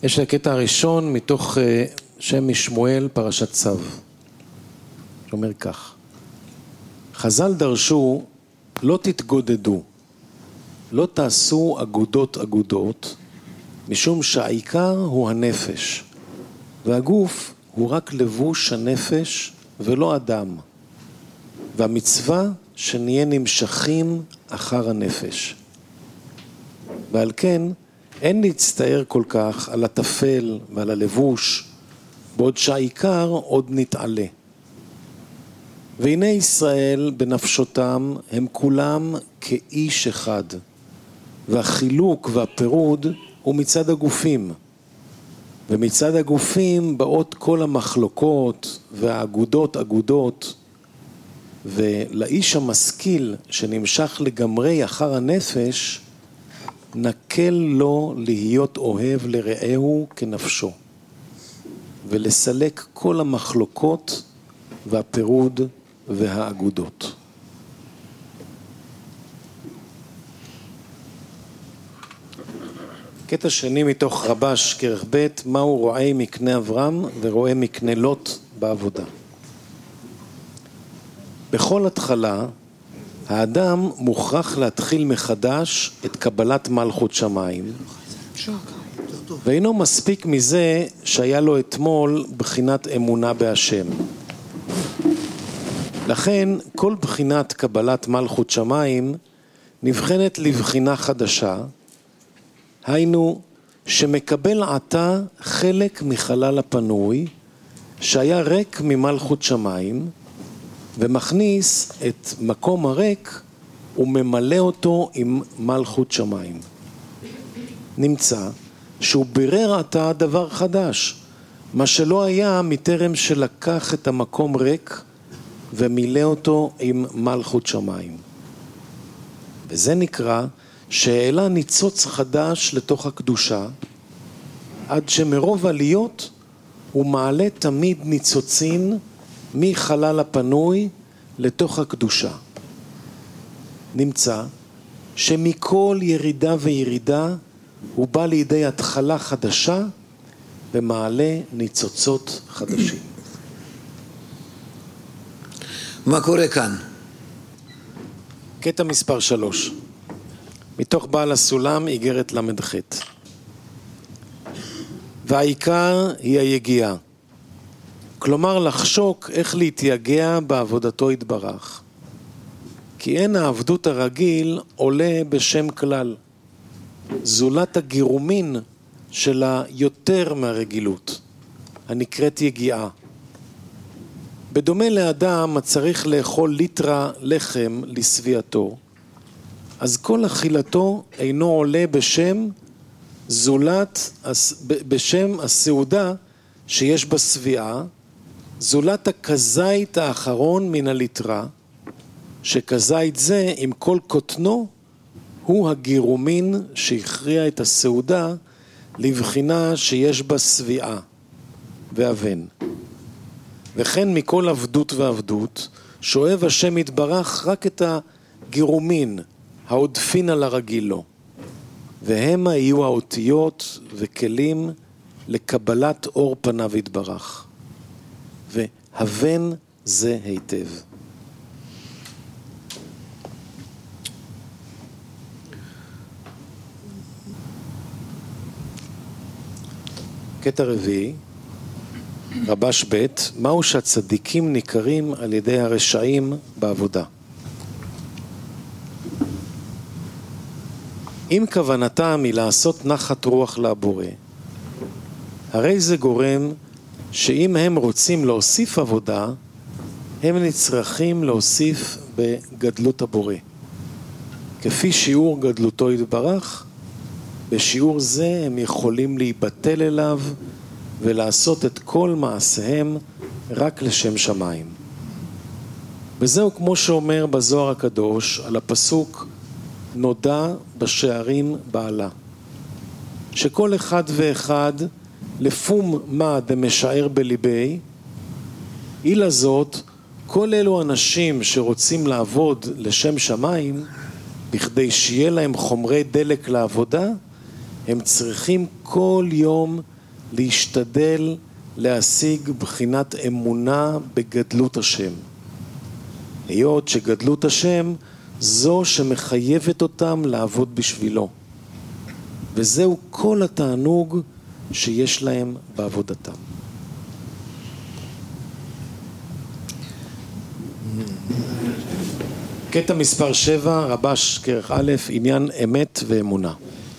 יש הקטע הראשון מתוך שם משמואל פרשת צו. שאומר כך: חז"ל דרשו לא תתגודדו, לא תעשו אגודות, משום שהעיקר הוא הנפש, והגוף הוא רק לבוש הנפש ולא אדם, והמצווה שנהיה נמשכים אחר הנפש. ועל כן אין להצטער כל כך על התפל ועל הלבוש, בעוד שהעיקר עוד נתעלה. והנה ישראל בנפשותם הם כולם כאיש אחד, והחילוק והפירוד הוא מצד הגופים, ומצד הגופים באות כל המחלוקות והאגודות, ולאיש המשכיל שנמשך לגמרי אחר הנפש, נקל לו להיות אוהב לרעהו כנפשו, ולסלק כל המחלוקות והפירוד והאגודות. קטע שני מתוך רבש כרך ב': מהו רועה מקנה אברהם ורועה מקנה לוט בעבודה. בכל התחלה האדם מוכרח להתחיל מחדש את קבלת מלכות שמיים, ואינו מספיק מזה שהיה לו אתמול בחינת אמונה בהשם. לכן כל בחינת קבלת מלכות שמיים נבחנת לבחינה חדשה, היינו שמקבל עתה חלק מחלל הפנוי שהיה ריק ממלכות שמיים, ומכניס את מקום הריק וממלא אותו עם מלכות שמיים. נמצא שהוא בירר עתה דבר חדש, מה שלא היה מטרם שלקח את המקום ריק ומילא אותו עם מלכות שמיים. וזה נקרא שהעלה ניצוץ חדש לתוך הקדושה, עד שמרוב עליות הוא מעלה תמיד ניצוצין מחלל הפנוי לתוך הקדושה. נמצא שמכל ירידה וירידה הוא בא לידי התחלה חדשה ומעלה ניצוצות חדשים. מה קורה כאן? קטע מספר 3 מתוך בעל הסולם איגרת למ"ח. והעיקר היא היגיעה, כלומר לחשוק איך להתייגע בעבודתו יתברך, כי אין העבדות הרגיל עולה בשם כלל, זולת הגירומין שלה יותר מהרגילות, הנקראת יגיעה. בדומה לאדם הצריך לאכול ליטרה לחם לסביעתו, אז כל אכילתו אינו עולה בשם הסעודה שיש בסביעה, זולת הכזית האחרון מן הליטרה, שכזית זה עם כל קוטנו הוא הגירומין שהכריע את הסעודה לבחינה שיש בה סביעה ואבן. וכן מכל עבדות ועבדות שואב השם יתברך רק את הגירומין העודפין על הרגיל לו, והמה יהיו האותיות וכלים לקבלת אור פניו יתברך, והבן זה היטב. קטע רביעי, רבש ב': מהו שהצדיקים ניכרים על ידי הרשעים בעבודה. אם כוונתם היא לעשות נחת רוח לבורא, הרי זה גורם שאם הם רוצים להוסיף עבודה, הם נצרכים להוסיף בגדלות הבורא. כפי שיעור גדלותו יתברך, בשיעור זה הם יכולים להיבטל אליו ולעשות את כל מעשיהם רק לשם שמיים. וזהו כמו שאומר בזוהר הקדוש על הפסוק נודע בשערים בעלה, שכל אחד ואחד לפום מה דמשער בליבי, אילה זאת כל אלו אנשים שרוצים לעבוד לשם שמיים, בכדי שיהיה להם חומרי דלק לעבודה, הם צריכים כל יום להשתדל להשיג בחינת אמונה בגדלות השם. היות שגדלות השם זו שמחייבת אותם לעבוד בשבילו. וזהו כל התענוג שיש להם בעבודתם. קטע מספר 7, רבש כרך א', עניין אמת ואמונה.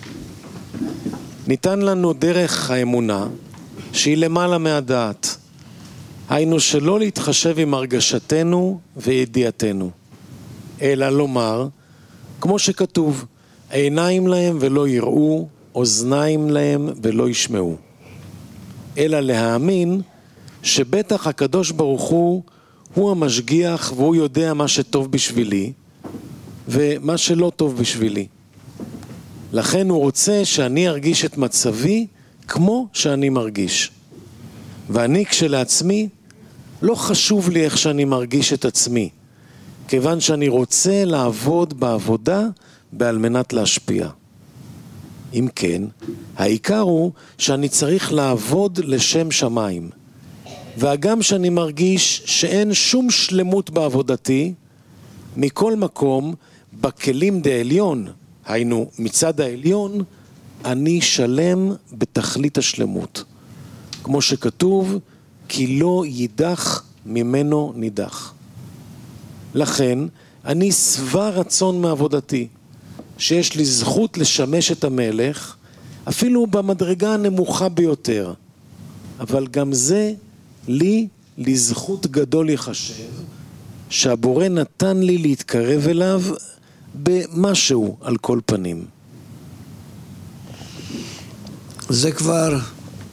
ניתן לנו דרך האמונה שהיא למעלה מהדעת. היינו שלא להתחשב עם הרגשתנו וידיעתנו, אלא לומר, כמו שכתוב, עיניים להם ולא יראו, אוזניים להם ולא ישמעו. אלא להאמין שבטח הקדוש ברוך הוא המשגיח והוא יודע מה שטוב בשבילי ומה שלא טוב בשבילי. לכן הוא רוצה שאני ארגיש את מצבי כמו שאני מרגיש. ואני כשלעצמי לא חשוב לי איך שאני מרגיש את עצמי, כיוון שאני רוצה לעבוד בעבודה בעל מנת להשפיע. אם כן, העיקר הוא שאני צריך לעבוד לשם שמיים. והגם שאני מרגיש שאין שום שלמות בעבודתי, מכל מקום, בכלים דעליון, היינו מצד העליון, אני שלם בתכלית השלמות. כמו שכתוב, כי לא יידח ממנו נידח. לכן, אני שבע רצון מעבודתי, שיש לי זכות לשמש את המלך, אפילו במדרגה הנמוכה ביותר. אבל גם זה לי לזכות גדול יחשב, שהבורא נתן לי להתקרב אליו במשהו על כל פנים. זה כבר